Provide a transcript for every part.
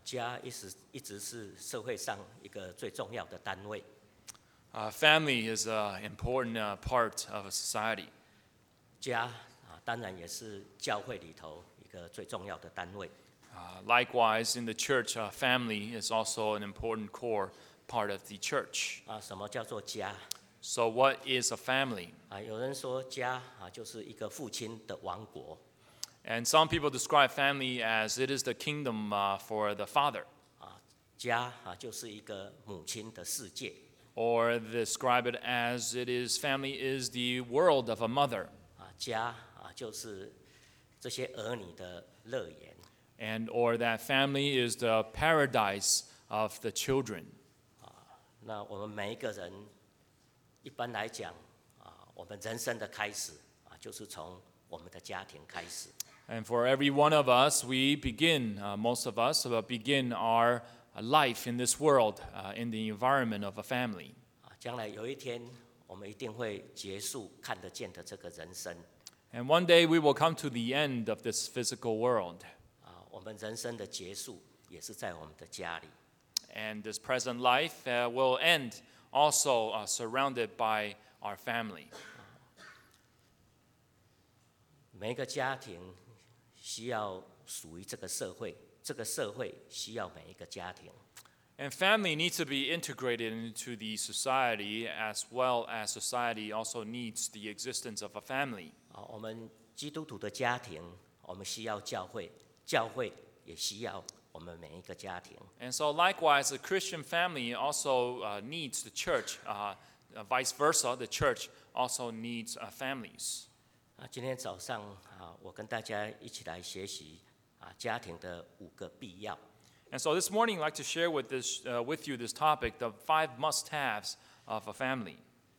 家一直是社会上一个最重要的单位。 Family is an important part of a society. 家当然也是教会里头一个最重要的单位。 Likewise, in the church, family is also an important core part of the church. 什么叫做家？ So, what is a family? 有人说家就是一个父亲的王国。 And some people describe family as it is the kingdom for the father, 家就是一个母亲的世界。 or describe it as it is family is the world of a mother, 家就是这些儿女的乐园。 and or that family is the paradise of the children. 那我们每一个人，一般来讲我们人生的开始就是从我们的家庭开始。 And for every one of us, we begin, most of us, begin our life in this world, in the environment of a family. 将来有一天，我们一定会结束看得见的这个人生。 And one day we will come to the end of this physical world. 我们人生的结束也是在我们的家里。 And this present life will end also surrounded by our family. 每一个家庭需要属于这个社会，这个社会需要每一个家庭。 And family needs to be integrated into the society as well as society also needs the existence of a family. 我们基督徒的家庭，我们需要教会，教会也需要我们每一个家庭。 And so likewise, a Christian family also needs the church. Vice versa, the church also needs families. 今天早上我跟大家一起来学习家庭的5个必要。 And so this morning, I'd like to share with you this topic, the 5 must-haves of a family.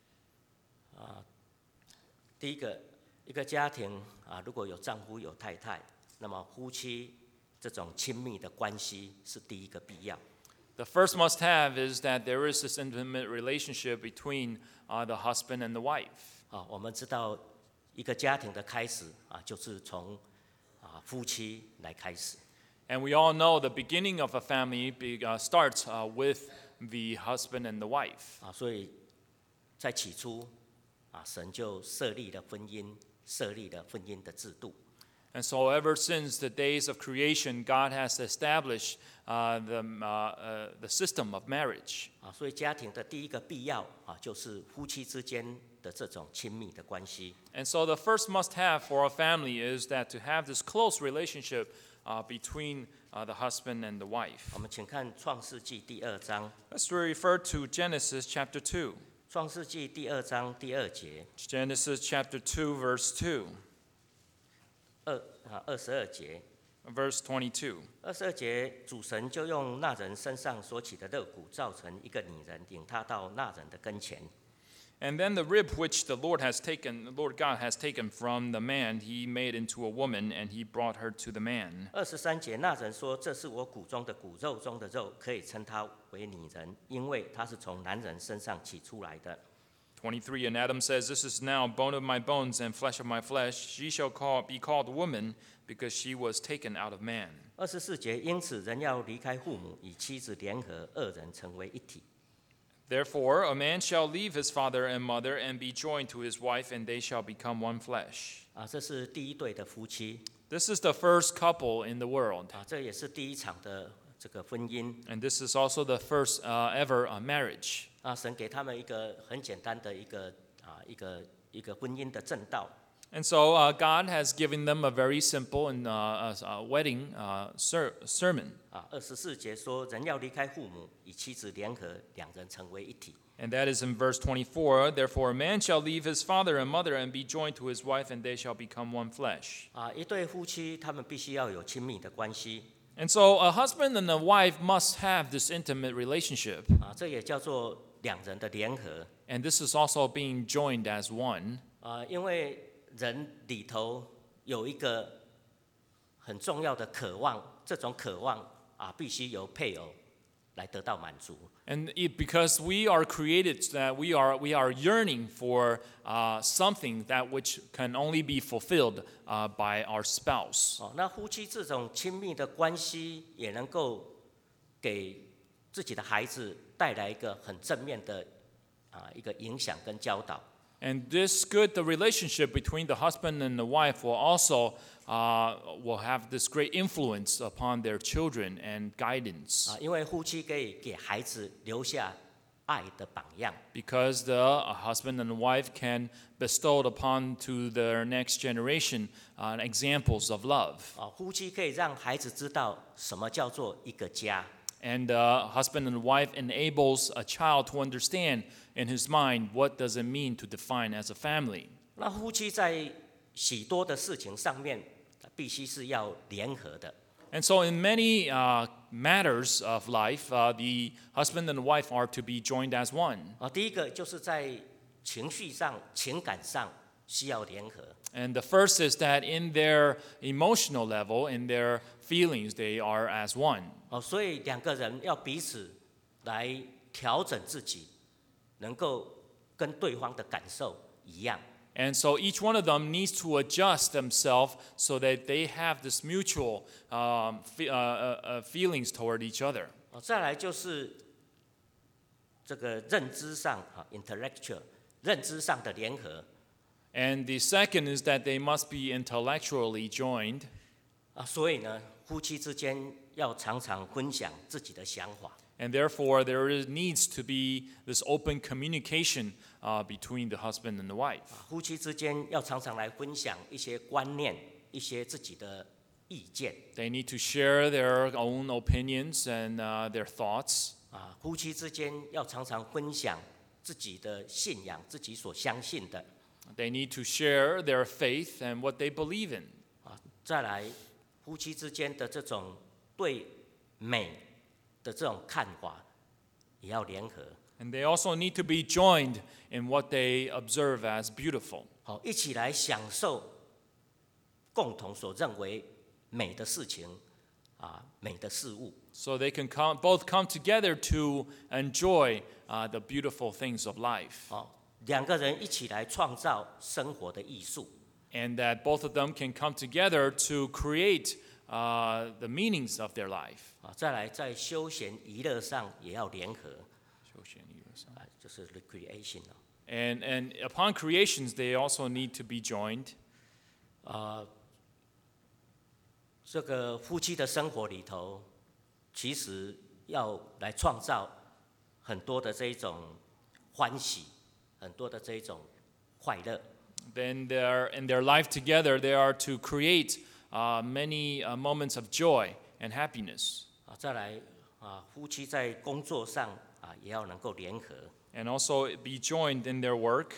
第一个，一个家庭如果有丈夫有太太，那么夫妻这种亲密的关系是第一个必要。 The first must-have is that there is this intimate relationship between the husband and the wife. 我们知道一个家庭的开始就是从夫妻来开始。 And we all know the beginning of a family starts with the husband and the wife. 所以在起初神就设立了婚姻，设立了婚姻的制度。 And so ever since the days of creation, God has established the system of marriage. 所以家庭的第一个必要就是夫妻之间的这种亲密的关系。 And so the first must-have for a family is that to have this close relationship between the husband and the wife. 我们请看创世纪第2章。 Let's refer to Genesis chapter 2. 创世纪第2章第2节。 Genesis chapter 2, verse 2. 22节。 Verse 22. 22节，主神就用那人身上所起的肋骨造成一个女人，领他到那人的跟前。 And then the rib which the Lord God has taken from the man, he made into a woman, and he brought her to the man. 23节，那人说：“这是我骨中的骨，肉中的肉，可以称她为女人，因为她是从男人身上起出来的。” 23, and Adam says, "This is now bone of my bones and flesh of my flesh. She shall be called woman, because she was taken out of man." 24节，因此人要离开父母，与妻子联合，二人成为一体。 Therefore, a man shall leave his father and mother and be joined to his wife, and they shall become one flesh. 这是第一对的夫妻。 This is the first couple in the world. 这也是第一场的这个婚姻。 And this is also the first ever marriage. 神给他们一个很简单的一个婚姻的正道。 And so God has given them a very simple and wedding sermon. 24节说，人要离开父母，与妻子联合，两人成为一体。 And that is in verse 24. Therefore, a man shall leave his father and mother and be joined to his wife, and they shall become one flesh. 一对夫妻，他们必须要有亲密的关系。 And so a husband and a wife must have this intimate relationship. 这也叫做两人的联合。 And this is also being joined as one. 因为人里头有一个很重要的渴望，这种渴望必须由配偶来得到满足。 And because we are created that we are yearning for something that which can only be fulfilled by our spouse. 那夫妻这种亲密的关系也能够给自己的孩子带来一个很正面的一个影响跟教导。 And this good, the relationship between the husband and the wife will also will have this great influence upon their children and guidance. 因为夫妻可以给孩子留下爱的榜样。 Because the husband and the wife can bestow upon to their next generation examples of love. 夫妻可以让孩子知道什么叫做一个家。 And husband and wife enables a child to understand in his mind what does it mean to define as a family. 那夫妻在许多的事情上面，必须是要联合的。 And so in many matters of life, the husband and wife are to be joined as one. 第一个就是在情绪上、情感上需要联合。 And the first is that in their emotional level, in their feelings, they are as one. 所以两个人要彼此来调整自己，能够跟对方的感受一样。 And so each one of them needs to adjust themselves so that they have this mutual feelings toward each other. 再来就是这个认知上intellectual 认知上的联合。 And the second is that they must be intellectually joined. 所以呢，夫妻之间要常常分享自己的想法。 And therefore, there needs to be this open communication between the husband and the wife. 夫妻之间要常常来分享一些观念，一些自己的意见。 They need to share their own opinions and their thoughts. 夫妻之间要常常分享自己的信仰，自己所相信的。 They need to share their faith and what they believe in. 再来，夫妻之间的这种对美的这种看法，也要联合。 And they also need to be joined in what they observe as beautiful. 一起来享受共同所认为美的事情，美的事物。 So they can both come together to enjoy the beautiful things of life. 两个人一起来创造生活的艺术。 And that both of them can come together to create the meanings of their life. 再来，在休闲娱乐上也要联合。就是 recreation。 And upon creations, they also need to be joined. 这个夫妻的生活里頭，其實要來創造很多的這一種歡喜，很多的這一種快樂。 Then in their life together, they are to create many moments of joy and happiness. 再來夫妻在工作上也要能夠聯合。 And also be joined in their work.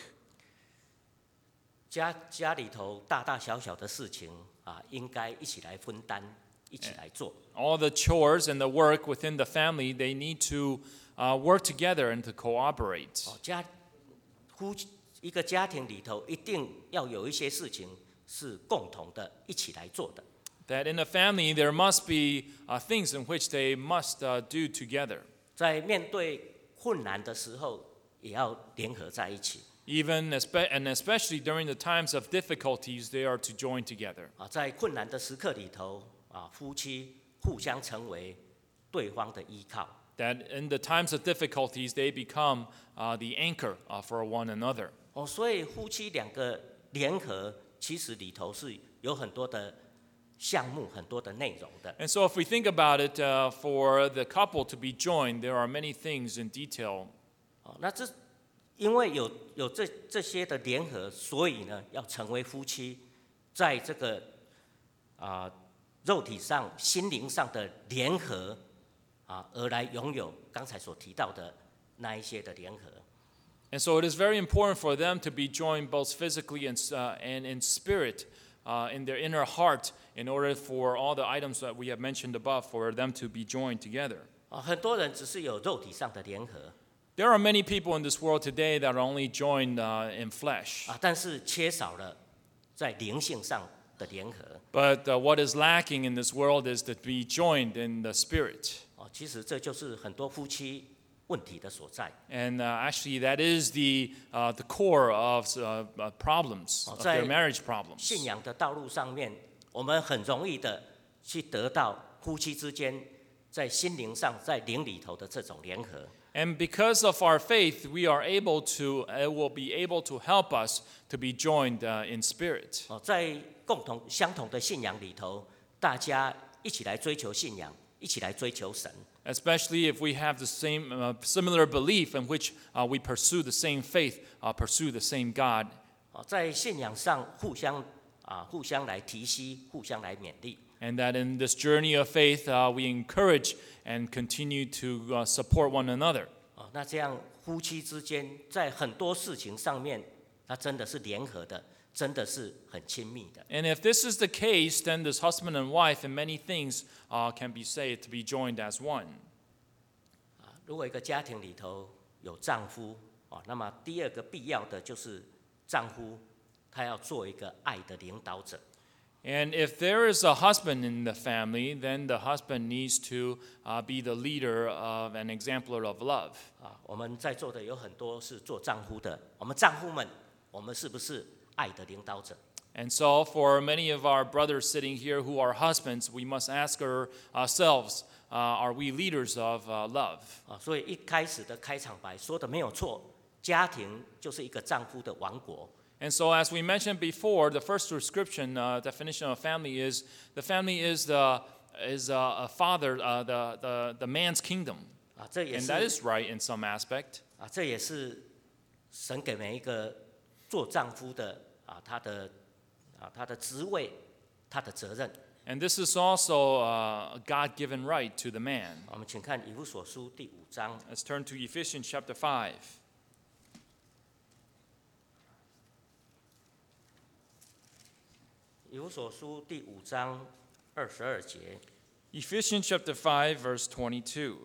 家里頭大大小小的事情應該一起來分擔，一起來做。 All the chores and the work within the family, they need to work together and to cooperate. 一個家庭裡頭一定要有一些事情是共同的，一起來做的。 That in a family there must be things in which they must do together. 在面對困難的時候，也要聯合在一起。 And especially during the times of difficulties, they are to join together. 在困難的時刻裡頭，夫妻互相成為對方的依靠。 That in the times of difficulties, they become the anchor for one another. 所以夫妻兩個聯合，其實裡頭是有很多的項目，很多的內容的。 And so if we think about it, for the couple to be joined, there are many things in detail. 那這因為有這些的聯合，所以呢，要成為夫妻，在這個肉體上、心靈上的聯合而來擁有剛才所提到的那一些的聯合。 And so it is very important for them to be joined both physically and in spirit, in their inner heart, in order for all the items that we have mentioned above, for them to be joined together. 很多人只是有肉體上的聯合。 There are many people in this world today that are only joined in flesh. 但是缺少了在靈性上的聯合。 But what is lacking in this world is to be joined in the spirit. 其實這就是很多夫妻問題的所在。 And actually, that is the core of problems, of their marriage problems. 信仰的道路上面，我們很容易的去得到夫妻之間在心灵上，在灵里头的这种联合。 And because of our faith, we are able to, it will be able to help us to be joined in spirit. 在相同的信仰里头，大家一起来追求信仰，一起来追求神。 Especially if we have the same similar belief in which we pursue the same faith, pursue the same God. 在信仰上互相来提携，互相来勉励。 And that in this journey of faith, we encourage and continue to support one another. 那这样夫妻之间在很多事情上面，它真的是联合的，真的是很亲密的。 And if this is the case, then this husband and wife in many things can be said to be joined as one. 如果一个家庭里头有丈夫，那么第二个必要的就是丈夫他要做一个爱的领导者。 And if there is a husband in the family, then the husband needs to be the leader of an exemplar of love. 我们在座的有很多是做丈夫的，我们丈夫们，我们是不是爱的领导者？ And so, for many of our brothers sitting here who are husbands, we must ask ourselves, are we leaders of love? 所以一开始的开场白说的没有错，家庭就是一个丈夫的王国。 And so, as we mentioned before, the first definition of family is the family is a father, the man's kingdom. And that is right in some aspect. 这也是神给每一个做丈夫的他的职位，他的责任。 And this is also a God-given right to the man. 我们请看以弗所书第5章。 Let's turn to Ephesians chapter 5. 以弗所书第5章22节。 Ephesians chapter 5, verse 22.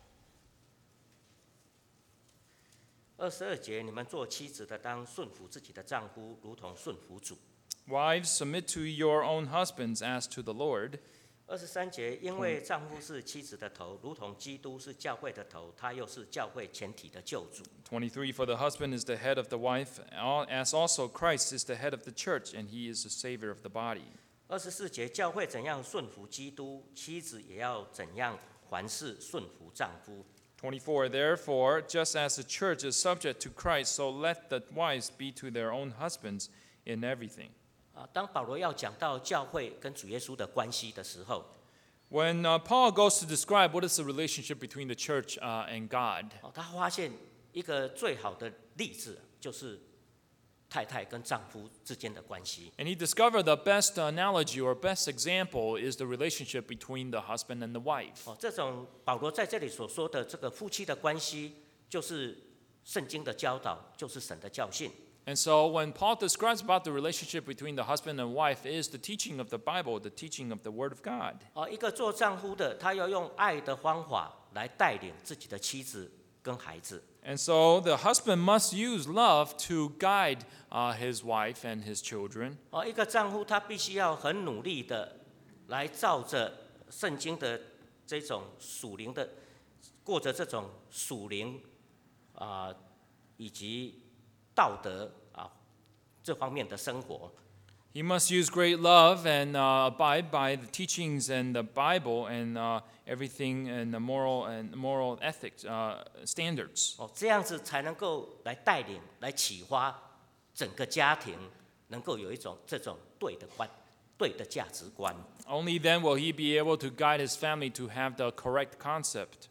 22节，你们做妻子的当顺服自己的丈夫，如同顺服主。 Wives, submit to your own husbands as to the Lord. 23节，因为丈夫是妻子的头，如同基督是教会的头，他又是教会全体的救主。 23, for the husband is the head of the wife, as also Christ is the head of the church, and he is the Savior of the body. 24节，教会怎样顺服基督，妻子也要怎样凡事顺服丈夫。 24, therefore, just as the church is subject to Christ, so let the wives be to their own husbands in everything. 当保罗要讲到教会跟主耶稣的关系的时候， When Paul goes to describe what is the relationship between the church and God, 他发现一个最好的例子就是太太跟丈夫之间的关系。 and he discovered the best analogy or best example is the relationship between the husband and the wife. 这种保罗在这里所说的这个夫妻的关系，就是圣经的教导，就是神的教训。 And so when Paul describes about the relationship between the husband and wife is the teaching of the Bible, the teaching of the Word of God. 一个做丈夫的，他要用爱的方法来带领自己的妻子跟孩子。 And so the husband must use love to guide his wife and his children. 一个丈夫他必须要很努力的来照着圣经的这种属灵的，过着这种属灵以及道德这方面的生活。 He must use great love and abide by the teachings and the Bible and everything and the moral ethics standards. 这样子才能够来带领、来启发整个家庭，能够有一种这种对的价值观。 Only then will he be able to guide his family to have the correct concept.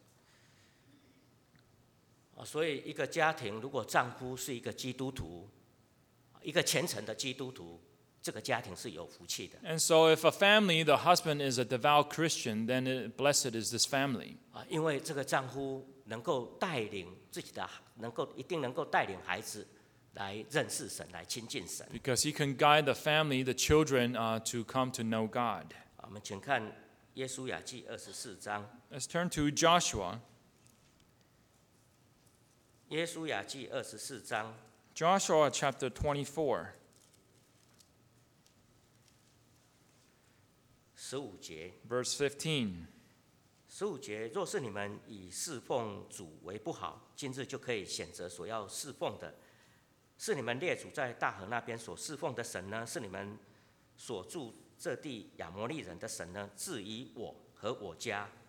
所以一个家庭如果丈夫是一个基督徒，一个虔诚的基督徒，这个家庭是有福气的。 And so if a family, the husband is a devout Christian, then blessed is this family. 因为这个丈夫能够带领自己的，一定能够带领孩子来认识神，来亲近神。 Because he can guide the family, the children, to come to know God. 我们请看耶稣雅记24章。 Let's turn to Joshua. 耶稣雅记24章 Joshua chapter 24, 15节。 verse 15. 15节，若是你们以侍奉主为不好，今日就可以选择所要侍奉的，是你们列祖在大河那边所侍奉的神呢？是你们所住这地亚摩利人的神呢？至于我和我家，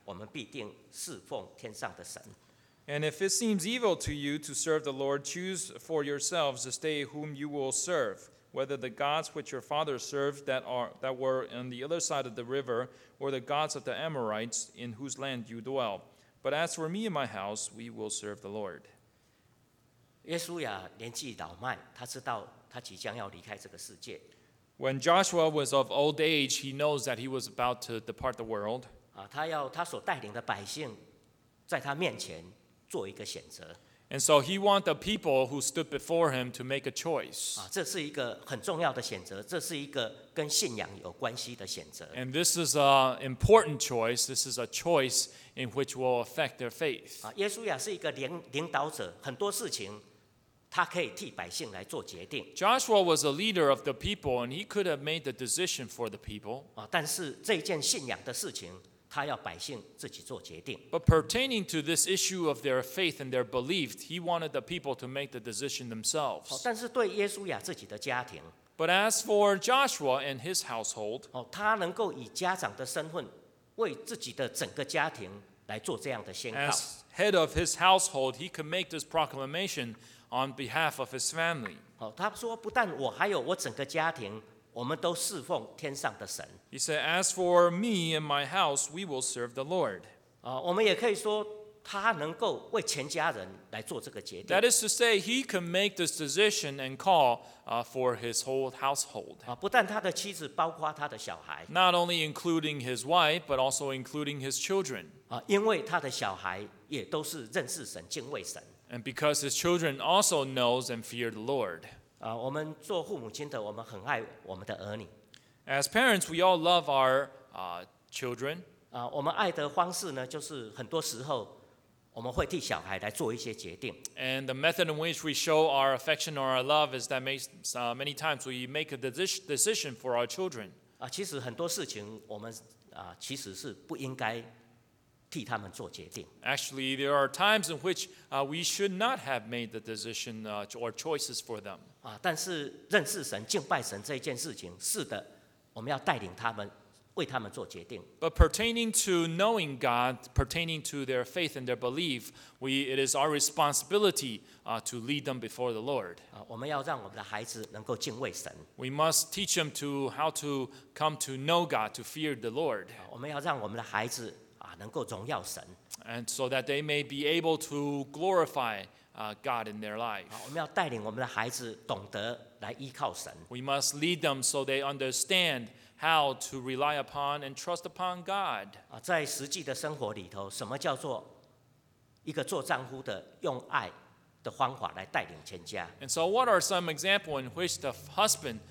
我们必定侍奉天上的神。 And if it seems evil to you to serve the Lord, choose for yourselves this day whom you will serve, whether the gods which your fathers served that were on the other side of the river, or the gods of the Amorites in whose land you dwell. But as for me and my house, we will serve the Lord. 约书亚年纪老迈，他知道他即将要离开这个世界 When Joshua was of old age, he knows that he was about to depart the world. 他所带领的百姓在他面前做一个选择 And so he wanted the people who stood before him to make a choice. 这是一个很重要的选择，这是一个跟信仰有关系的选择 And this is an important choice. This is a choice in which will affect their faith. 耶稣亚是一个领导者，很多事情他可以替百姓来做决定 Joshua was a leader of the people, and he could have made the decision for the people. 但是这一件信仰的事情，他要百姓自己做决定 But pertaining to this issue of their faith and their belief, he wanted the people to make the decision themselves. 但是对耶稣亚自己的家庭 But as for Joshua and his household, 他能够以家长的身份为自己的整个家庭来做这样的宣告 as head of his household, he could make this proclamation on behalf of his family. 他说不但我还有我整个家庭，我们都侍奉天上的神 He said, As for me and my house, we will serve the Lord. 我们也可以说他能够为全家人来做这个决定 That is to say, he can make this decision and call for his whole household. 不但他的妻子，包括他的小孩 Not only including his wife, but also including his children. 因为他的小孩也都是认识神、敬畏神 And because his children also knows and fear the Lord. 我们做父母亲的，我们很爱我们的儿女 As parents, we all love our children. 我们爱的方式呢，就是很多时候我们会替小孩来做一些决定 And the method in which we show our affection or our love is that many times we make a decision for our children. 其实很多事情我们其实是不应该替他们做决定 Actually, there are times in which we should not have made the decision or choices for them. 但是认识神、敬拜神这一件事情，是的，我们要带领他们，为他们做决定 But pertaining to knowing God, pertaining to their faith and their belief, it is our responsibility to lead them before the Lord. 我们要让我们的孩子能够敬畏神 We must teach them how to come to know God, to fear the Lord, 我们要让我们的孩子能够荣耀神 and so that they may be able to glorify God in their life. 我们要带领我们的孩子懂得来依靠神 We must lead them so they understand how to rely upon and trust upon God. 在实际的生活里头，什么叫做一个做丈夫的用爱的方法来带领全家？ And so, what are some examples in which the husband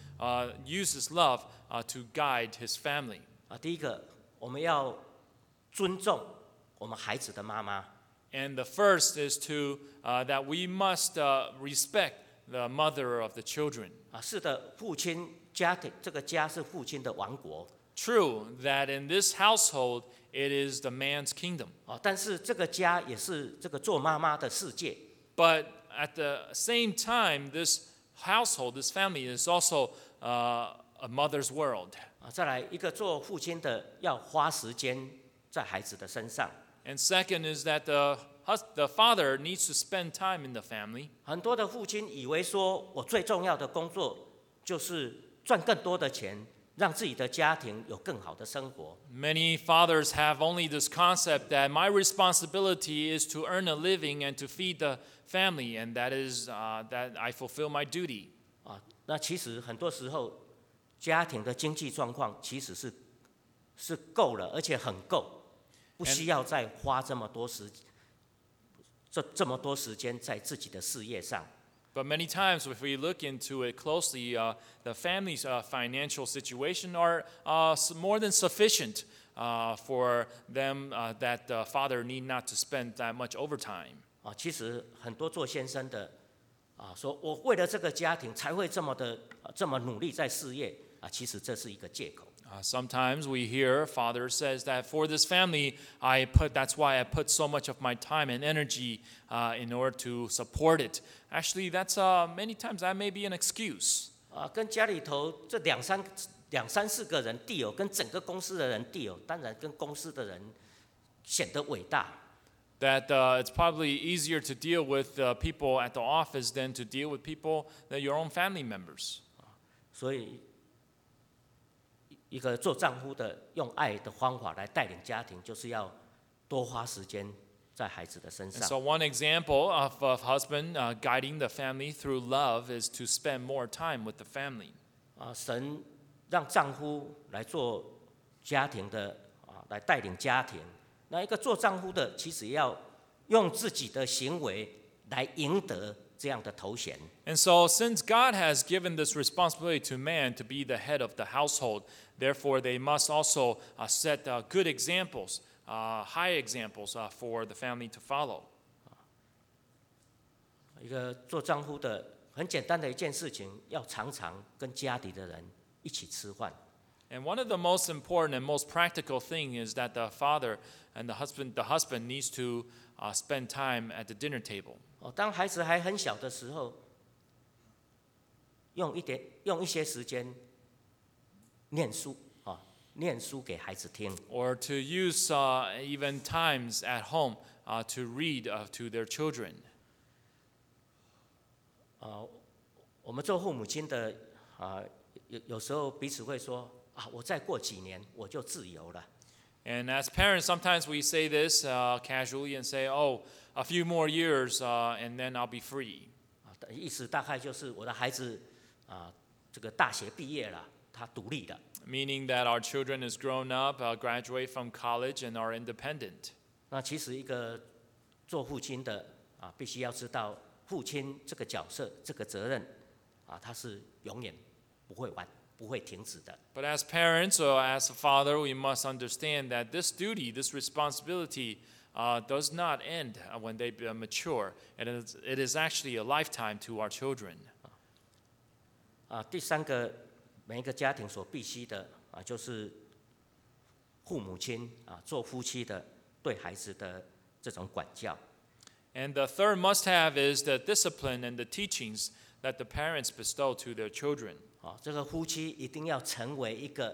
uses love to guide his family? 第一个，我们要尊重我们孩子的妈妈。 And the first is that we must respect the mother of the children. 是的，父亲家庭这个家是父亲的王国 True that in this household it is the man's kingdom, 但是这个家也是这个做妈妈的世界 but at the same time, this household, this family is also a mother's world. 再来一个做父亲的要花时间在孩子的身上。 And second is that the father needs to spend time in the family. 很多的父亲以为说，我最重要的工作就是赚更多的钱，让自己的家庭有更好的生活。 Many fathers have only this concept that my responsibility is to earn a living and to feed the family, and that is that I fulfill my duty. 那其实很多时候，家庭的经济状况其实是够了，而且很够，不需要再花这么多时间在自己的事业上。 But many times, if we look into it closely, the family's financial situation are more than sufficient for them that the father need not to spend that much overtime. 其实很多做先生的说我为了这个家庭才会这么努力在事业其实这是一个借口。 Sometimes we hear father says that for this family, that's why I put so much of my time and energy in order to support it. Actually, that's many times that may be an excuse. 跟家里头这两三四个人地友，跟整个公司的人地友，当然跟公司的人显得伟大。 That it's probably easier to deal with people at the office than to deal with people that your own family members. 所以，一个做丈夫的用爱的方法来带领家庭，就是要多花时间在孩子的身 And 上。 so one example of a husband guiding the family through love is to spend more time with the family. 神让丈夫来做家庭的来带领家庭。那一个做丈夫的，其实要用自己的行为来赢得这样的头衔。 And so since God has given this responsibility to man to be the head of the household, therefore they must also set good examples, high examples for the family to follow. 一个做丈夫的很简单的一件事情，要常常跟家里的人一起吃饭。 And one of the most important and most practical thing is that the father and the husband needs to spend time at the dinner table. 当孩子还很小的时候，用一些时间念书念书给孩子听。 Or to use even times at home to read to their children. 我们做父母亲的有时候彼此会说我再过几年我就自由了。 And as parents, sometimes we say this casually and say, "Oh, a few more years, and then I'll be free." 意思大概就是我的孩子这个大学毕业了，他独立了。 Meaning that our children is grown up, graduate from college, and are independent. 那其实一个做父亲的必须要知道，父亲这个角色、这个责任他是永远不会完、不会停止的。 But as parents or as a father, we must understand that this duty, this responsibility, does not end when they mature. It is actually a lifetime to our children. 第三个，每一个家庭所必须的就是父母亲做夫妻的对孩子的这种管教。 And the third must-have is the discipline and the teachings that the parents bestow to their children. 这个夫妻一定要成为一个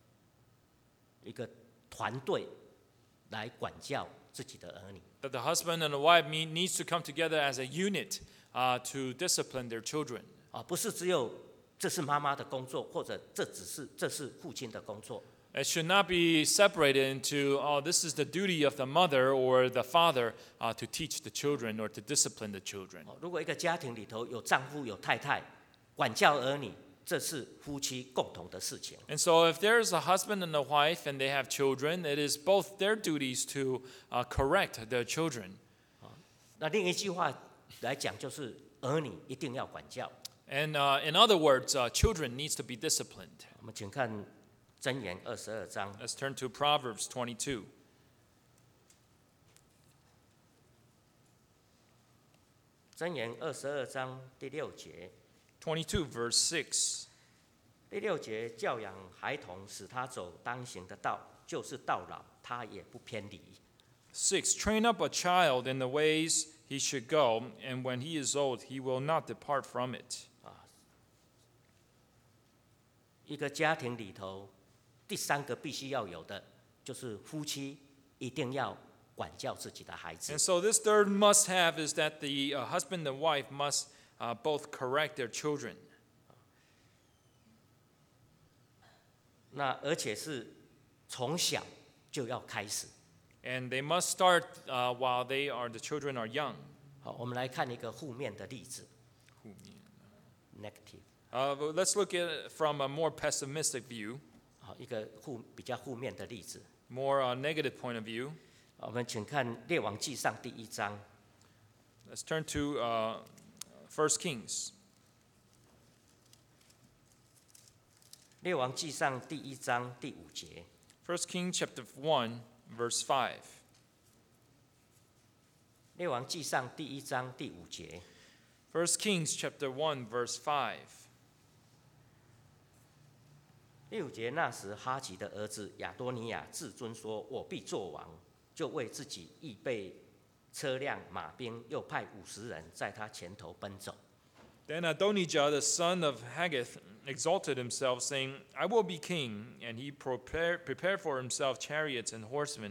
团队来管教自己的儿女。 That the husband and the wife needs to come together as a unit to discipline their children. 不是只有这是妈妈的工作，或者这是父亲的工作。 It should not be separated into, oh, this is the duty of the mother or the father to teach the children or to discipline the children. 如果一个家庭里头有丈夫有太太，管教儿女，这是夫妻共同的事情。 And so if there's a husband and a wife and they have children, it is both their duties to correct their children. 那另一句话来讲，就是儿女一定要管教。 And in other words, children needs to be disciplined. 我们请看箴言22章。 Let's turn to Proverbs 22. 箴言22章第6节。 22 verse 6. 第6节，教养孩童，使他走当行的道，就是到老，他也不偏离。 6. Train up a child in the ways he should go, and when he is old, he will not depart from it. 一个家庭里头，第三个必须要有的，就是夫妻一定要管教自己的孩子 And。so this third must-have is that the husband and wife must both correct their children. 那而且是从小就要开始。 And they must start while the children are young. 好，我们来看一个负面的例子 ，negative。 But let's look at it from a more pessimistic view, 好，一个比较负面的例子。 more negative point of view. 我们请看列王纪上第1章。 Let's turn to 1 Kings. 列王纪上第1章第5节。 1 Kings chapter 1, verse 5. 列王纪上第1章第5节。 1 Kings chapter 1, verse 5. 第5节，那时哈吉的儿子亚多尼亚自尊说：“我必作王。”就为自己预备车辆、马兵，又派50人在他前头奔走。 Then Adonijah, the son of Haggith, exalted himself, saying, I will be king. And he prepared for himself chariots and horsemen,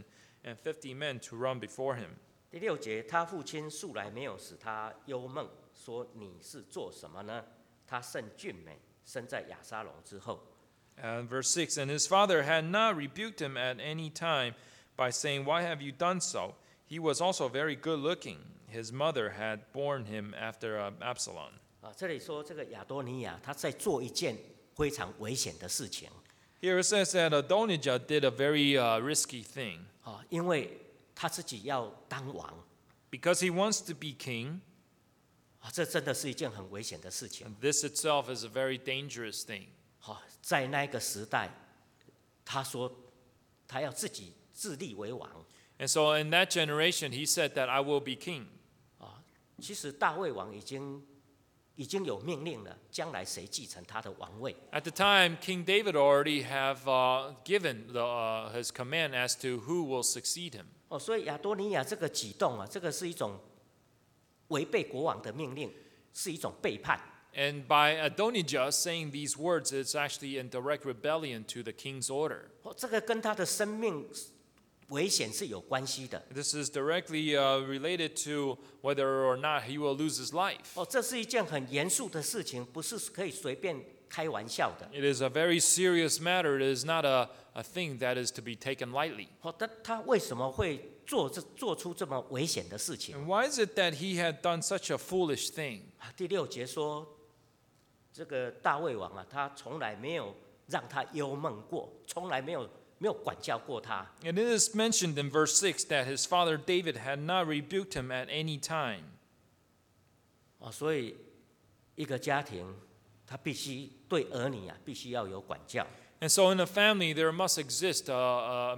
and 50 men to run before him. 第6节，他父亲素来没有使他忧闷，说你是做什么呢？他甚俊美，生在亚沙龙之后。 And verse 6, and his father had not rebuked him at any time by saying, Why have you done so? He was also very good looking. His mother had borne him after Absalom. 这里说这个亚多尼亚他在做一件非常危险的事情。 Here it says that Adonijah did a very risky thing. 因为他自己要当王。 Because he wants to be king. 这真的是一件很危险的事情。 And this itself is a very dangerous thing. 在那个时代，他说他要自己自立为王。 And so in that generation, he said that I will be king. 其实大卫王已经有命令了，将来谁继承他的王位。 At the time, King David already have given his command as to who will succeed him. 所以亚多尼亚这个举动这个是一种违背国王的命令，是一种背叛。 And by Adonijah saying these words, it's actually in direct rebellion to the king's order. 这个跟他的生命危险是有关系的。 This is directly related to whether or not he will lose his life. 这是一件很严肃的事情，不是可以随便开玩笑的。 It is a very serious matter. It is not a thing that is to be taken lightly. 他为什么会做出这么危险的事情？ And why is it that he had done such a foolish thing? 第6节说，这个大卫王他从来没有让他忧闷过，从来没有管教过他。 And it is mentioned in verse 6 that his father David had not rebuked him at any time. 所以一个家庭，他必须对儿女必须要有管教。 And so in a family, there must exist a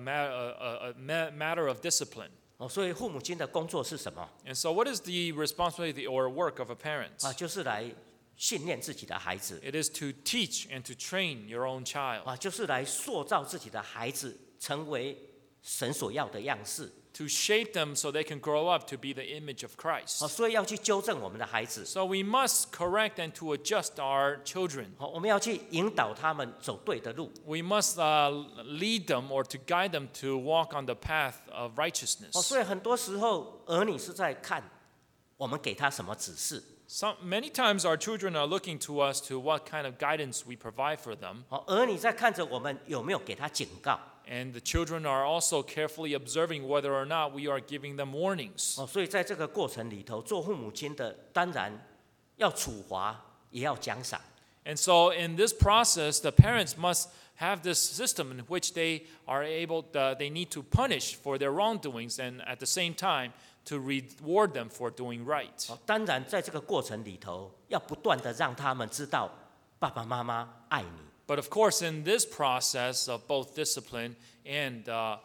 matter of discipline. 所以父母亲的工作是什么？ And so what is the responsibility or work of a parent? 就是来训练自己的孩子。 It is to teach and to train your own child. 就是来塑造自己的孩子成为神所要的样式。 To shape them so they can grow up to be the image of Christ. 所以要去纠正我们的孩子。 So we must correct and to adjust our children. 我们要去引导他们走对的路。 We must lead them or to guide them to walk on the path of righteousness. 所以很多时候儿女是在看我们给他什么指示。 Many times our children are looking to us to what kind of guidance we provide for them. 儿女在看着我们有没有给他警告。 And the children are also carefully observing whether or not we are giving them warnings. 所以在这个过程里头，做父母亲的当然要处罚，也要奖赏。 And so in this process, the parents must have this system in which they are they need to punish for their wrongdoings and at the same time to reward them for doing right. 当然，在这个过程里头，要不断的让他们知道爸爸妈妈爱你。 But of course, in this process of both discipline and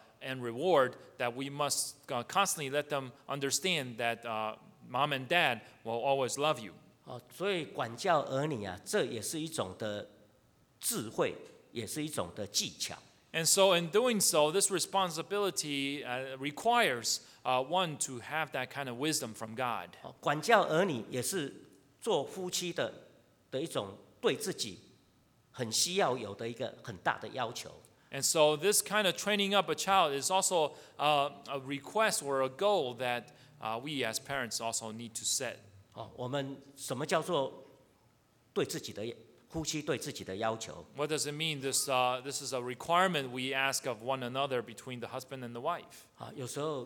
reward, that we must constantly let them understand that mom and dad will always love you. 所以管教儿女这也是一种的智慧，也是一种的技巧。 And so in doing so, this responsibility requires one to have that kind of wisdom from God. 管教儿女也是做夫妻的一种对自己很需要有的一个很大的要求。 And so this kind of training up a child is also a request or a goal that we as parents also need to set. 我们什么叫做对自己的夫妻对自己的要求？ What does it mean? This is a requirement we ask of one another between the husband and the wife. 有时候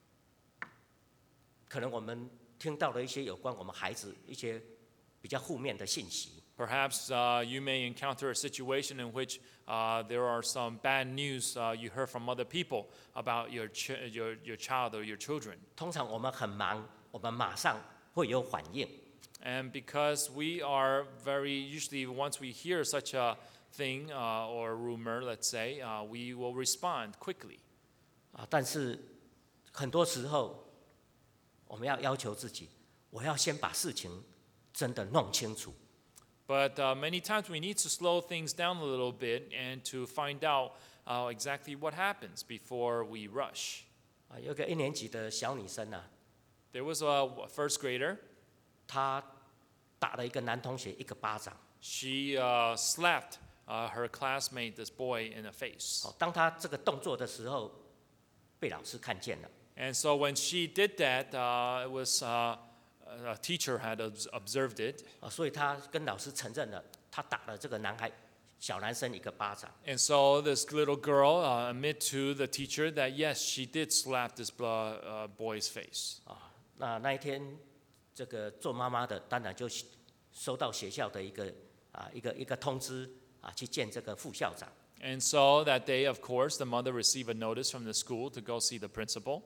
可能我们听到了一些有关我们孩子一些比较负面的信息。 Perhaps you may encounter a situation in which there are some bad news you heard from other people about your child or your children. 通常我们很忙，我们马上会有反应。 And because we are usually once we hear such a thing or rumor, let's say, we will respond quickly. 但是很多时候我们要求自己，我要先把事情真的弄清楚。 But many times we need to slow things down a little bit and to find out exactly what happens before we rush. 有个1年级的小女生 There was a first grader. 她打了一个男同学一个巴掌。 She slapped her classmate, this boy, in the face. 当她这个动作的时候， 被老师看见了。 And so when she did that, it was a teacher had observed it. 所以他跟老师承认了，他打了这个小男生一个巴掌。 And so this little girl admit to the teacher that yes, she did slap this boy's face. 那一天，这个做妈妈的当然就收到学校的一个通知去见这个副校长。 And so that day, of course, the mother received a notice from the school to go see the principal,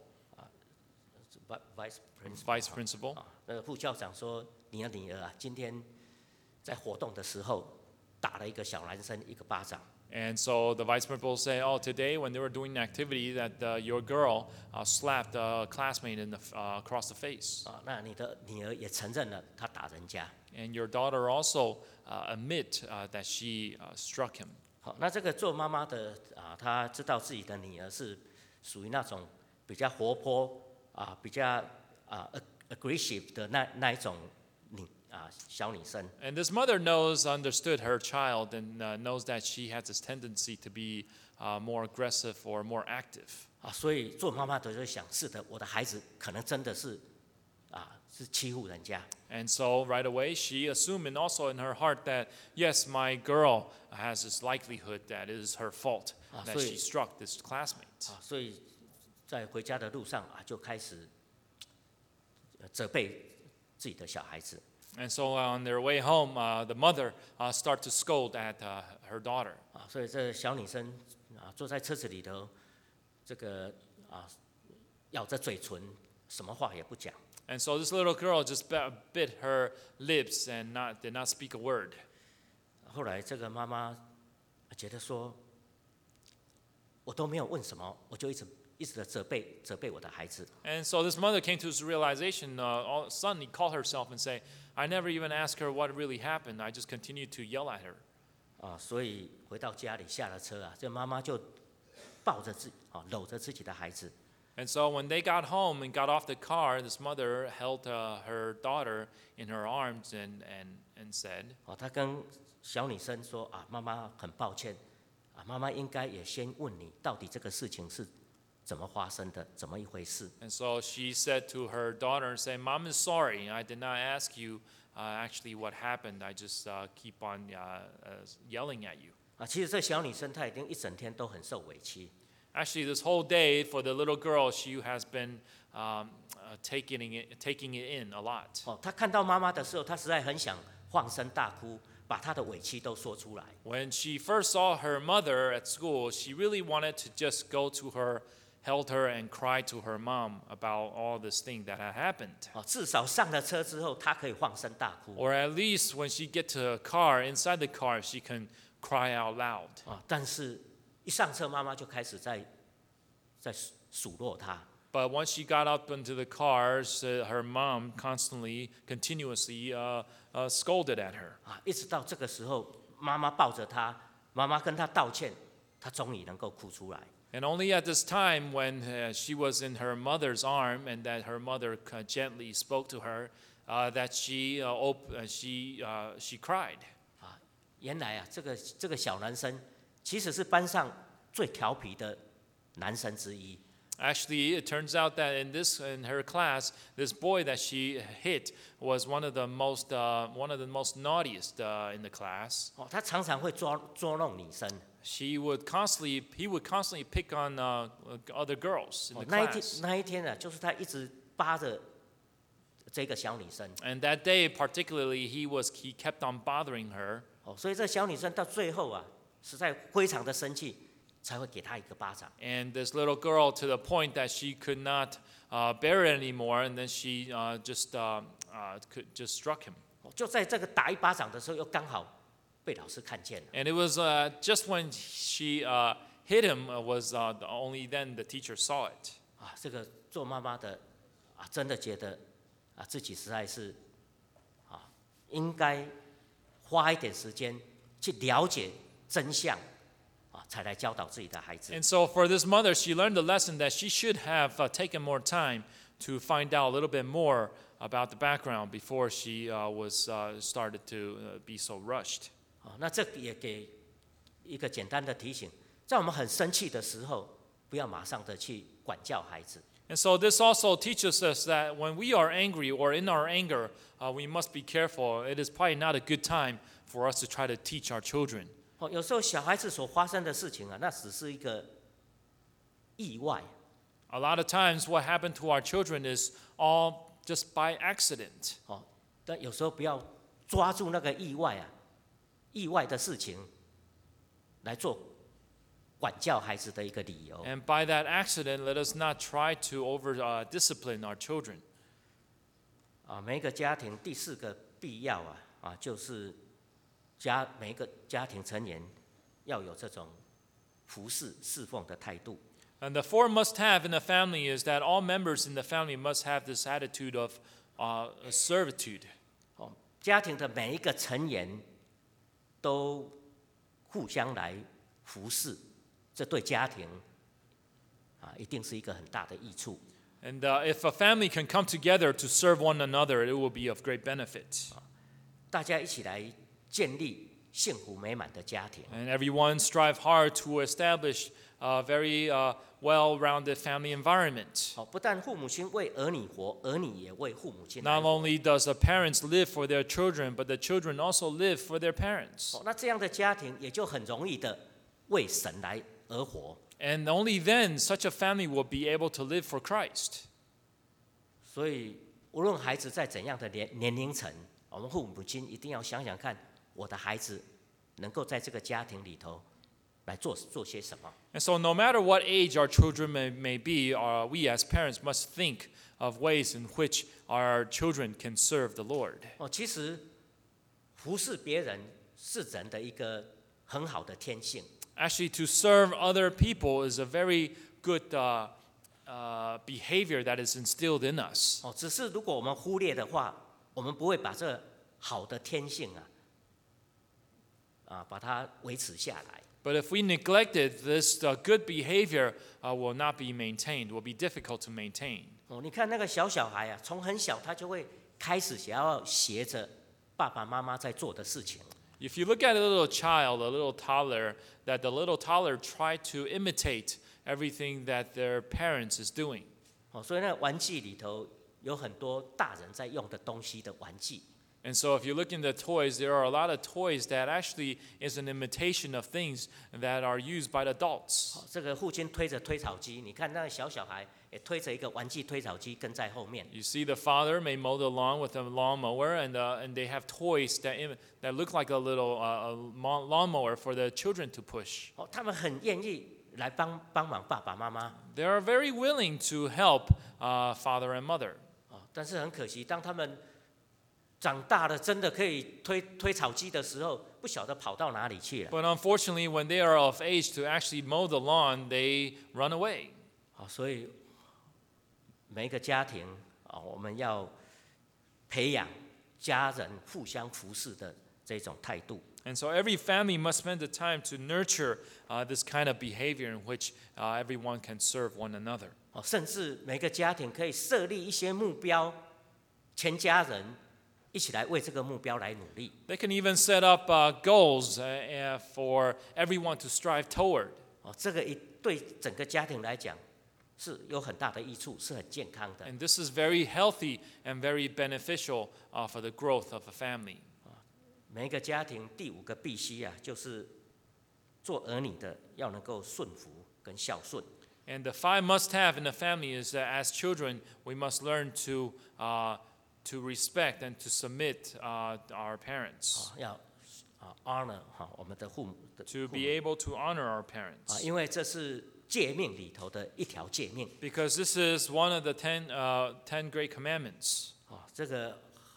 vice principal. 那个副校长说：“你的女儿今天在活动的时候打了一个小男生一个巴掌。” And so the vice principal say, "Oh, today when they were doing an activity, that your girl slapped a classmate across the face." 那你的女儿也承认了她打人家。 And your daughter also admit that she struck him. 好，那这个做妈妈的她知道自己的女儿是属于那种比较活泼比较aggressive 的那一种小女生。 And this mother understood her child and knows that she has this tendency to be more aggressive or more active. 所以做妈妈的就想，是的，我的孩子可能真的是是欺负人家。 And so right away she assumed and also in her heart that yes, my girl has this likelihood that it is her fault that she struck this classmate. 所以在回家的路上就开始责备自己的小孩子。 And so on their way home, the mother start to scold at her daughter. 所以这小女生坐在车子里头，这个咬着嘴唇，什么话也不讲。 And so this little girl just bit her lips and did not speak a word. 后来这个妈妈觉得说，我都没有问什么，我就一直的责备我的孩子。 And so this mother came to this realization, all of a sudden he called herself and say, I never even asked her what really happened. I just continued to yell at her. 所以回到家里下了车这妈妈就抱着搂着自己的孩子。 And so when they got home and got off the car, this mother held her daughter in her arms and said, 她跟小女生说妈妈很抱歉妈妈应该也先问你，到底这个事情是怎么发生的，怎么一回事。 And so she said to her daughter, say, Mom is sorry. I did not ask you actually what happened. I just keep on yelling at you. 其实这小女生她已经一整天都很受委屈。 Actually, this whole day for the little girl, she has been taking it in a lot. 她看到妈妈的时候，她实在很想放声大哭，把她的委屈都说出来。 When she first saw her mother at school, she really wanted to just go to her, held her, and cry to her mom about all this thing that had happened. 至少上了车之后，她可以放声大哭。 Or at least when she get to a car, inside the car, she can cry out loud. 但是一上车，妈妈就开始在数落她。 But once she got up into the car, her mom continuously scolded at her. 一直到这个时候，妈妈抱着她，妈妈跟她道歉，她终于能够哭出来。 And only at this time, when she was in her mother's arm, and that her mother gently spoke to her, that she cried. 原来这个小男生其实是班上最调皮的男生之一。 Actually, it turns out that in her class, this boy that she hit was one of the most naughtiest in the class. 他常常会捉弄女生。 He would constantly pick on other girls in the 那一 class. 天就是他一直扒着这个小女生。 And that day, particularly, he kept on bothering her. 所以这小女生到最后实在非常的生气，才会给他一个巴掌。 And this little girl, to the point that she could not bear it anymore, and then she just struck him. 就在这个打一巴掌的时候，又刚好被老师看见了。 And it was just when she hit him was only then the teacher saw it. 这个做妈妈的真的觉得自己实在是应该花一点时间去了解真相才来教导自己的孩子。 And so for this mother, she learned the lesson that she should have taken more time to find out a little bit more about the background before she started to be so rushed. 那这也给一个简单的提醒，在我们很生气的时候，不要马上的去管教孩子。 And so this also teaches us that when we are angry or in our anger, we must be careful. It is probably not a good time for us to try to teach our children. 有时候小孩子所发生的事情啊，那只是一个意外。 A lot of times what happened to our children is all just by accident. 但有时候不要抓住那个意外的事情来做管教孩子的一个理由。 And by that accident, let us not try to discipline our children. 每一个家庭第4个必要就是每一个家庭成员要有这种服侍侍奉的态度。 And the 4 must-have in the family is that all members in the family must have this attitude of servitude. 家庭的每一个成员都互相来服侍，这对家庭一定是一个很大的益处。 And if a family can come together to serve one another, it will be of great benefit. 大家一起来建立幸福美满的家庭。 And everyone strive hard to establish a very well-rounded family environment. 不但父母亲为儿女活，儿女也为父母亲 Not 来活。 only does the parents live for their children, but the children also live for their parents. 那这样的家庭也就很容易的为神来而活。 And only then such a family will be able to live for Christ. 所以，无论孩子在怎样的年龄层，我们父母亲一定要想想看，我的孩子能够在这个家庭里头来做些什么。 And so no matter what age our children may be, we as parents must think of ways in which our children can serve the Lord. 其实服侍别人是人的一个很好的天性。 Actually, to serve other people is a very good behavior that is instilled in us. 只是如果我们忽略的话，我们不会把这好的天性把它维持下来。 But if we neglected this, good behavior will not be maintained, will be difficult to maintain. 你看那个小孩从很小他就会开始想要学着爸爸妈妈在做的事情。 If you look at a little child, a little toddler, that the little toddler try to imitate everything that their parents is doing. 所以那玩具里头有很多大人在用的东西的玩具。 And so if you look in the toys, there are a lot of toys that actually is an imitation of things that are used by the adults. 这个父亲推着推草机，你看那个小孩也推着一个玩具推草机跟在后面。 You see the father may mow the lawn with a lawnmower, and they have toys that look like a little lawnmower for the children to push. 他们很愿意来帮忙爸爸妈妈。 They are very willing to help father and mother. 但是很可惜，当他们长大了，真的可以推草机的时候，不晓得跑到哪里去了。 But unfortunately, when they are of age to actually mow the lawn, they run away. 所以每一个家庭我们要培养家人互相服侍的这种态度。 And so every family must spend the time to nurture this kind of behavior in which everyone can serve one another. 甚至每个家庭可以设立一些目标，全家人一起来为这个目标来努力。 They can even set up goals for everyone to strive toward. 这个对整个家庭来讲是有很大的益处，是很健康的。 And this is very healthy and very beneficial for the growth of a family. 每一个家庭第5个必须就是做儿女的要能够顺服跟孝顺。 And the 5 must-have in the family is that as children, we must learn to respect and to submit our parents. 要honor 我们的父母 To be able to honor our parents. 因为这是诫命里头的一条诫命。 Because this is one of the 10 great commandments. 这个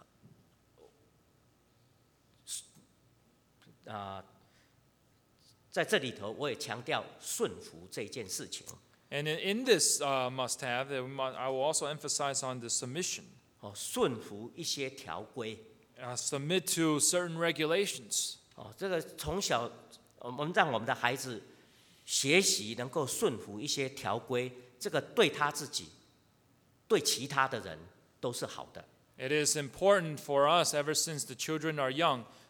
在这里头我也强调顺服这件事情。 And in this must-have, I will also emphasize on the submission. 顺服一些条规。 Submit to certain regulations. 这个从小我们让我们的孩子学习能够顺服一些条规，这个对他自己、对其他的人都是好的。 It is important for us, ever since the children are young,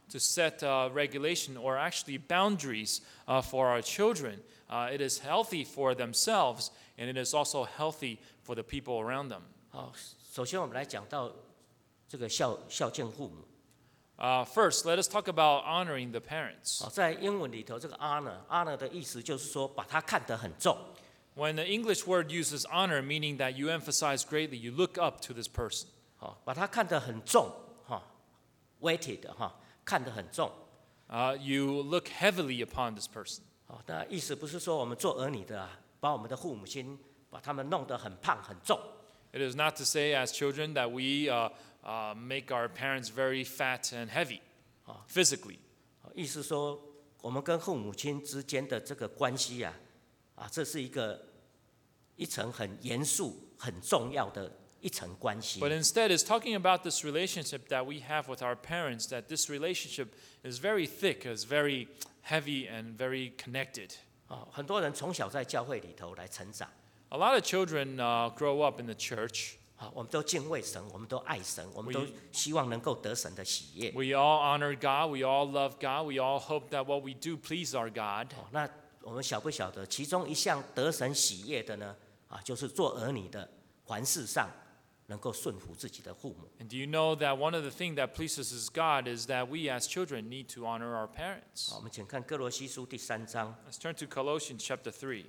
to set regulation or actually boundaries for our children. It is healthy for themselves, and it is also healthy for the people around them. 好，首先我们来讲到这个孝敬父母。 First, let us talk about honoring the parents. 好，在英文里头，这个 honor 的意思就是说把它看得很重。 When the English word uses honor, meaning that you emphasize greatly, you look up to this person. 好，把它看得很重，哈 ，weighted 哈，看得很重。 You look heavily upon this person. 好，那意思不是说我们做儿女的把我们的父母亲把他们弄得很胖很重。 It is not to say as children that we make our parents very fat and heavy physically. 意思说我们跟父母亲之间的这个关系这是一层很严肃、很重要的一层关系。 But instead, it's talking about this relationship that we have with our parents, that this relationship is very thick, is very heavy, and very connected. 很多人从小在教会里头来成长。 A lot of children grow up in the church. 我们都敬畏神，我们都爱神，我们都希望能够得神的喜悦。 We all honor God. We all love God. We all hope that what we do please our God. 那我们晓不晓得，其中一项得神喜悦的呢？就是做儿女的，凡事上能够顺服自己的父母。 And do you know that one of the things that pleases God is that we as children need to honor our parents? 我们请看哥罗西书第3章。 Let's turn to Colossians chapter 3.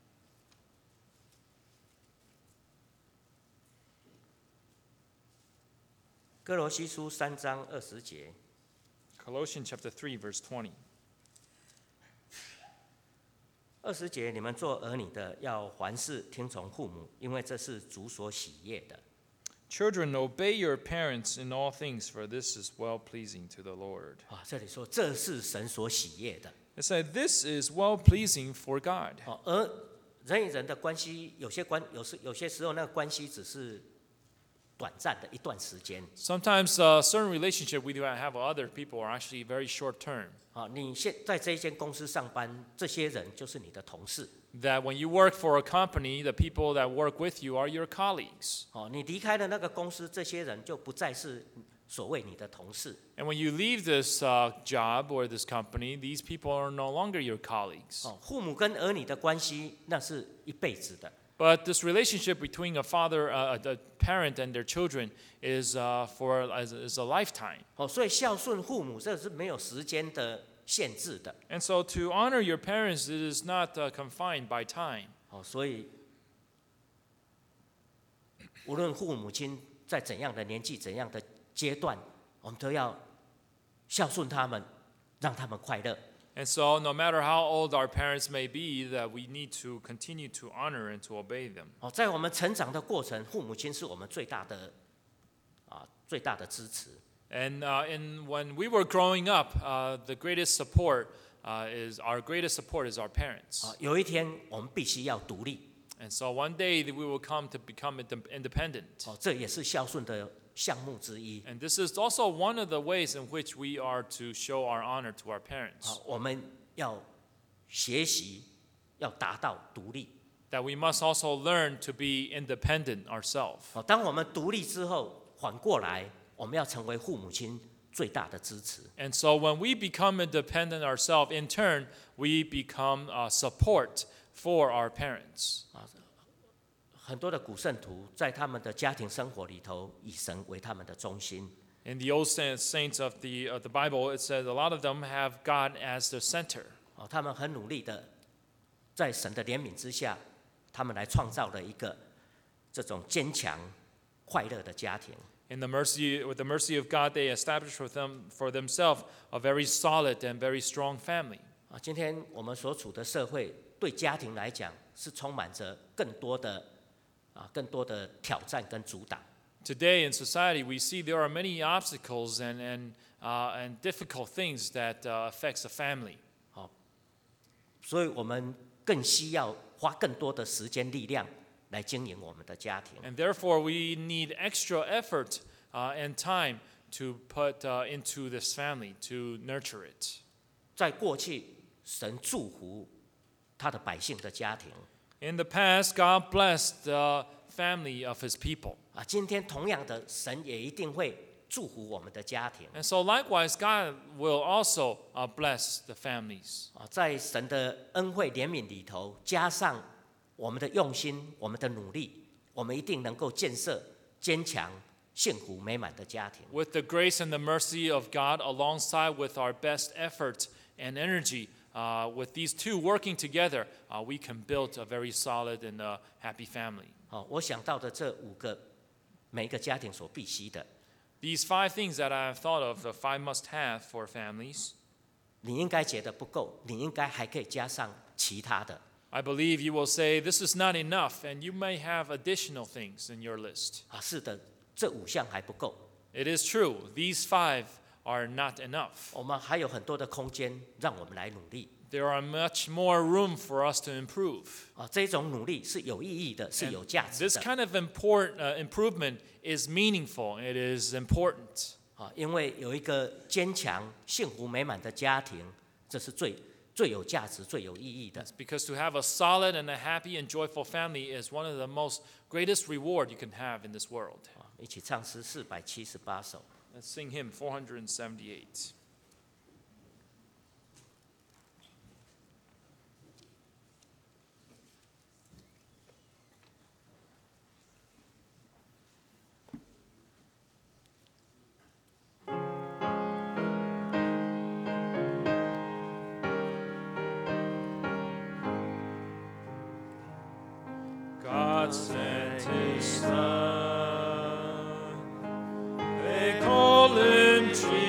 哥罗西书3章20节。 Colossians chapter 3, verse 20. 20节，你们做儿女的要凡事听从父母，因为这是主所喜悦的。 Children, obey your parents in all things, for this is well pleasing to the Lord. 这里说这是神所喜悦的。 It said, this is well pleasing for God. 而人与人的关系，有些时候那个关系只是短暂的一段时间。 Sometimes certain relationship we have with other people are actually very short term. 你在这一间公司上班，这些人就是你的同事。 That when you work for a company, the people that work with you are your colleagues. 你离开了那个公司，这些人就不再是所谓你的同事。 And when you leave this job or this company, these people are no longer your colleagues. 父母跟儿女的关系，那是一辈子的。 But this relationship between a parent and their children is a lifetime. 所以孝顺父母这是没有时间的限制的。 And so to honor your parents, it is not confined by time. 所以无论父母亲在怎样的年纪、怎样的阶段，我们都要孝顺他们，让他们快乐。 And so, no matter how old our parents may be, that we need to continue to honor and to obey them. 在我们成长的过程，父母亲是我们最大的支持。 And when we were growing up, the greatest support is our parents. 有一天，我们必须要独立。 And so one day we will come to become independent. 这也是孝顺的项目之一。 And this is also one of the ways in which we are to show our honor to our parents. 我们要学习，要达到独立。 That we must also learn to be independent ourselves. 当我们独立之后，反过来，我们要成为父母亲最大的支持。 And so when we become independent ourselves, in turn, we become support for our parents. 很多的古圣徒在他们的家庭生活里头，以神为他们的中心。 In the old saints of the Bible, it says a lot of them have God as their center. 他们很努力的，在神的怜悯之下，他们来创造了一个这种坚强、快乐的家庭。 With the mercy of God, they established for themselves a very solid and very strong family. 今天我们所处的社会，对家庭来讲是充满着更多的挑战跟阻挡。 Today in society, we see there are many obstacles and difficult things that affects a family. 所以我们更需要花更多的时间力量来经营我们的家庭。 And therefore, we need extra effort and time to put into this family to nurture it. 在过去，神祝福他的百姓的家庭。 In the past, God blessed the family of His people. 今天同样的，神也一定会祝福我们的家庭。 And so likewise, God will also bless the families. 在神的恩惠怜悯里头，加上我们的用心、我们的努力，我们一定能够建设坚强、幸福美满的家庭。 With the grace and the mercy of God alongside with our best effort and energy, with these two working together, we can build a very solid and happy family. 我想到的这5个，每一个家庭所必须的。 These 5 things that I have thought of, the 5 must-have for families. 你应该觉得不够，你应该还可以加上其他的。 I believe you will say this is not enough, and you may have additional things in your list. 是的，这5项还不够。 It is true, these 5 are not enough. 我们还有很多的空间让我们来努力。 There are much more room for us to improve. 这种努力是有意义的，是有价值 This 的。 kind of improvement is meaningful. It is important. 因为有一个坚强、幸福美满的家庭，这是最有价值、最有意义的。 Because to have a solid and a happy and joyful family is one of the most greatest reward you can have in this world. 一起唱诗478首。 Let's sing hymn 478. God sent his son, they call him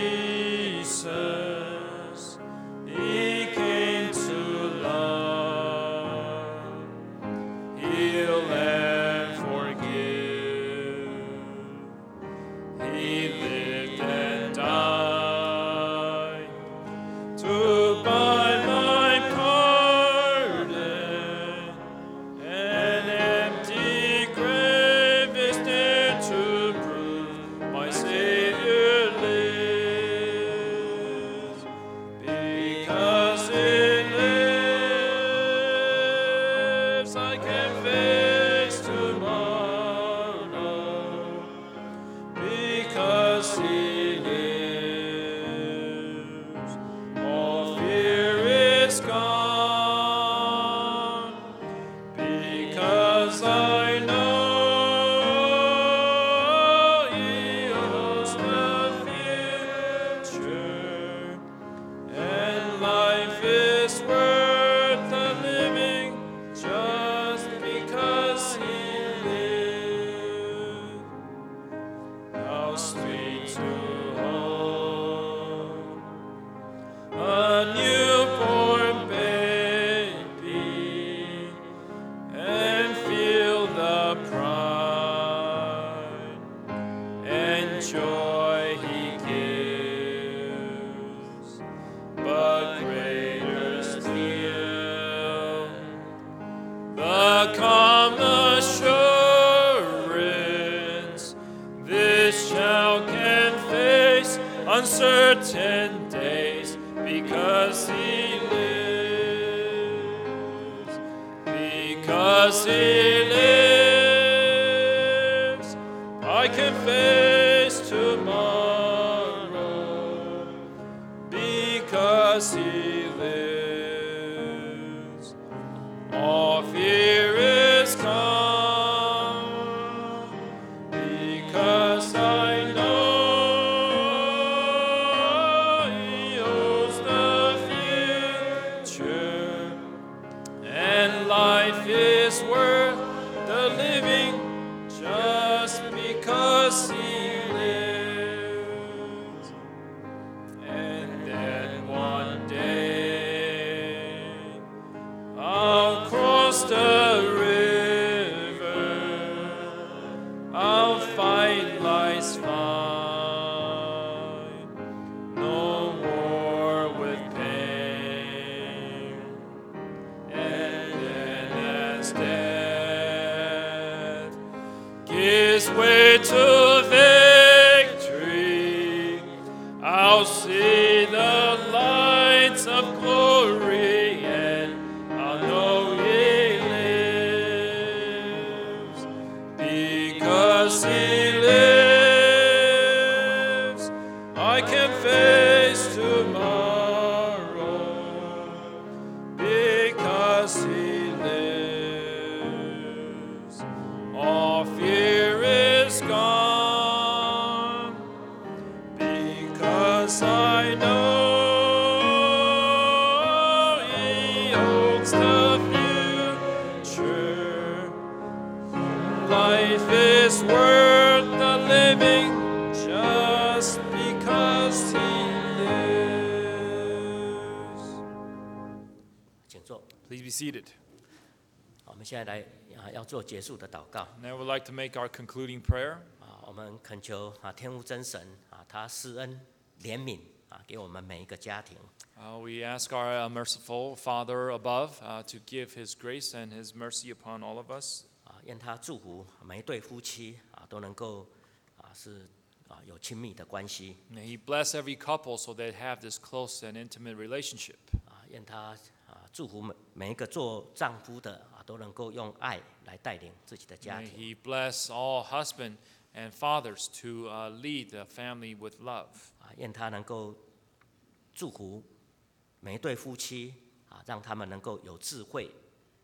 Jesus. He came to love, heal and forgive. He lived and died to buy my pardon. An empty grave is there to prove my Savior lives. Because He lives, I can face tomorrow. Because He lives, all fear is gone. Because I know He owns the future, and life is worth the living just because He lived. How sweet to hold a newborn baby and feel the pride and joy He gives, but greater still the calm assurance this child can face uncertain days because He lives. Because He lives, I can face tomorrow. Because He lives, all fear is gone. Because I know He owns the future, and life is worth the living just because He lives. And then one day I'll cross the river, I'll fight life's fight, no war with pain. And then as death gives way to victory, I'll see the lights of glory, and I'll know He lives. Because He lives, all fear is gone, because I know He holds the future. Life is worth the living just because He lives. 请坐。 Please be seated. 我们现在来要做结束的祷告。 Now we'd like to make our concluding prayer. 我们恳求天父真神他施恩怜悯给我们每一个家庭。 We ask our merciful Father above to give His grace and His mercy upon all of us. 愿他祝福每一对夫妻都能够是有亲密的关系。 May He bless every couple so they have this close and intimate relationship. 愿他祝福每一个做丈夫的都能够用爱来带领自己的家 May 庭。 He bless all husbands and fathers to lead the family with love. 愿他能够祝福每一对夫妻让他们能够有智慧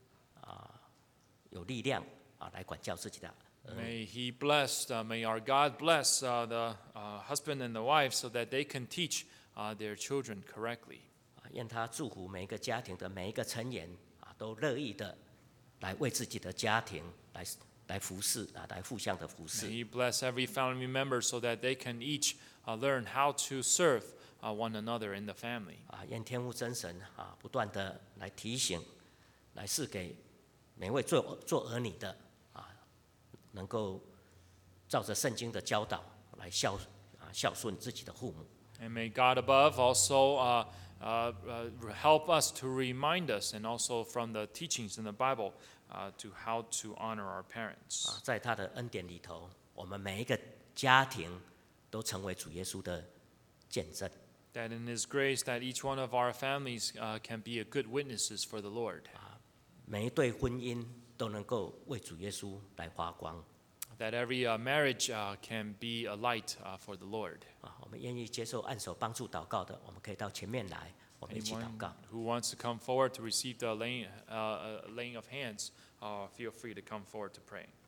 有力量来管教自己的。 May He bless, may our God bless the husband and the wife so that they can teach their children correctly. 愿他祝福每一个家庭的每一个成员都乐意的来为自己的家庭来服侍来互相的服 May 侍。 He bless every family member so that they can each learn how to serve one another in the family. 愿天父真神不断的来提醒，来赐给每位做儿女的能够照着圣经的教导来孝顺自己的父母。 And may God above also help us to remind us, and also from the teachings in the Bible, to how to honor our parents. 在他的恩典里头，我们每一个家庭都成为主耶稣的见证。 That in His grace, that each one of our families can be a good witnesses for the Lord. 每一对婚姻都能够为主耶稣来发光。 That every marriage can be a light for the Lord. 我们愿意接受按手帮助祷告的，我们可以到前面来，我们一起祷 Anyone 告。 who wants to come forward to receive the laying of hands, feel free to come forward to pray.